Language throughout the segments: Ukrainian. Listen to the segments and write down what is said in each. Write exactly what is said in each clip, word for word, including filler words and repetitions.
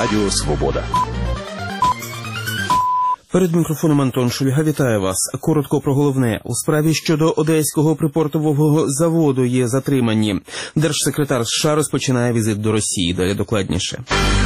Радіо Свобода. Перед мікрофоном Антон Шульга вітає вас. Коротко про головне. У справі щодо Одеського припортового заводу є затримані. Держсекретар США розпочинає візит до Росії. Далі докладніше.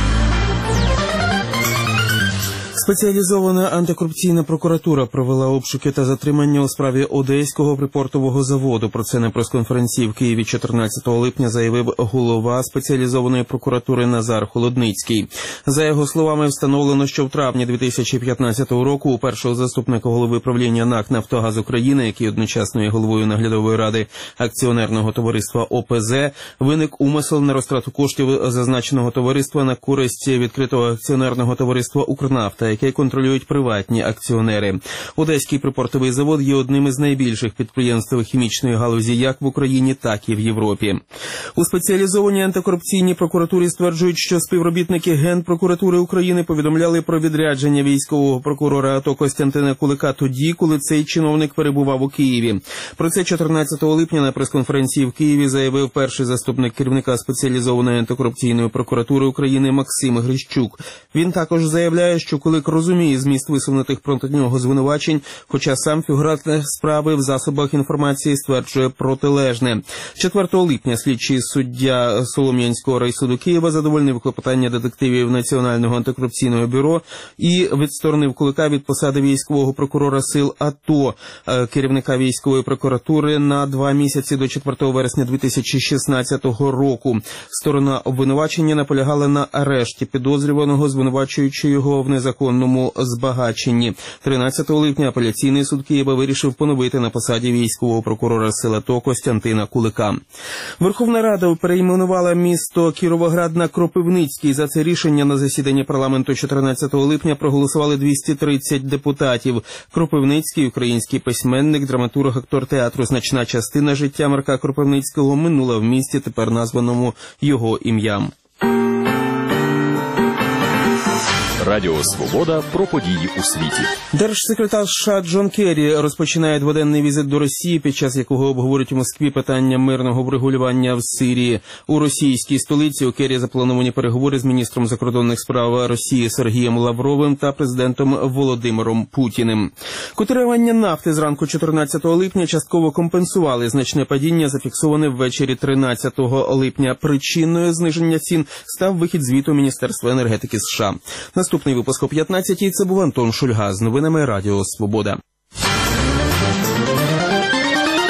Спеціалізована антикорупційна прокуратура провела обшуки та затримання у справі Одеського припортового заводу. Про це на прес-конференції в Києві чотирнадцятого липня заявив голова спеціалізованої прокуратури Назар Холодницький. За його словами, встановлено, що в травні дві тисячі п'ятнадцятого року у першого заступника голови правління НАК «Нафтогаз України», який одночасно є головою наглядової ради акціонерного товариства О Пе Зе, виник умисел на розтрату коштів зазначеного товариства на користь відкритого акціонерного товариства «Укрнафта», яке контролюють приватні акціонери. Одеський припортовий завод є одним із найбільших підприємств хімічної галузі як в Україні, так і в Європі. У спеціалізованій антикорупційній прокуратурі стверджують, що співробітники Генпрокуратури України повідомляли про відрядження військового прокурора АТО Костянтина Кулика тоді, коли цей чиновник перебував у Києві. Про це чотирнадцятого липня на прес-конференції в Києві заявив перший заступник керівника спеціалізованої антикорупційної прокуратури України Максим Грищук. Він також заявляє, що Кулик розуміє зміст висунутих проти нього звинувачень, хоча сам фігурант справи в засобах інформації стверджує протилежне. четвертого липня слідчий суддя Солом'янського райсуду Києва задовольнив клопотання детективів Національного антикорупційного бюро і відсторонив Кулика від посади військового прокурора сил АТО, керівника військової прокуратури, на два місяці до четвертого вересня дві тисячі шістнадцятого року. Сторона обвинувачення наполягала на арешті підозрюваного, звинувачуючи його в незаконному збагаченні. тринадцятого липня апеляційний суд Києва вирішив поновити на посаді військового прокурора сил АТО Костянтина Кулика. Верховна Рада перейменувала місто Кіровоград на Кропивницький. За це рішення на засіданні парламенту чотирнадцятого липня проголосували двісті тридцять депутатів. Кропивницький – український письменник, драматург, актор театру. Значна частина життя Марка Кропивницького минула в місті, тепер названому його ім'ям. Радіо Свобода про події у світі. Держсекретар США Джон Керрі розпочинає дводенний візит до Росії, під час якого обговорюють у Москві питання мирного врегулювання в Сирії. У російській столиці у Керрі заплановані переговори з міністром закордонних справ Росії Сергієм Лавровим та президентом Володимиром Путіним. Котирування нафти зранку чотирнадцятого липня частково компенсували значне падіння, зафіксоване ввечері тринадцятого липня. Причиною зниження цін став вихід звіту Міністерства енергетики США. Наступний випуск о п'ятнадцятій. Це був Антон Шульга з новинами Радіо Свобода.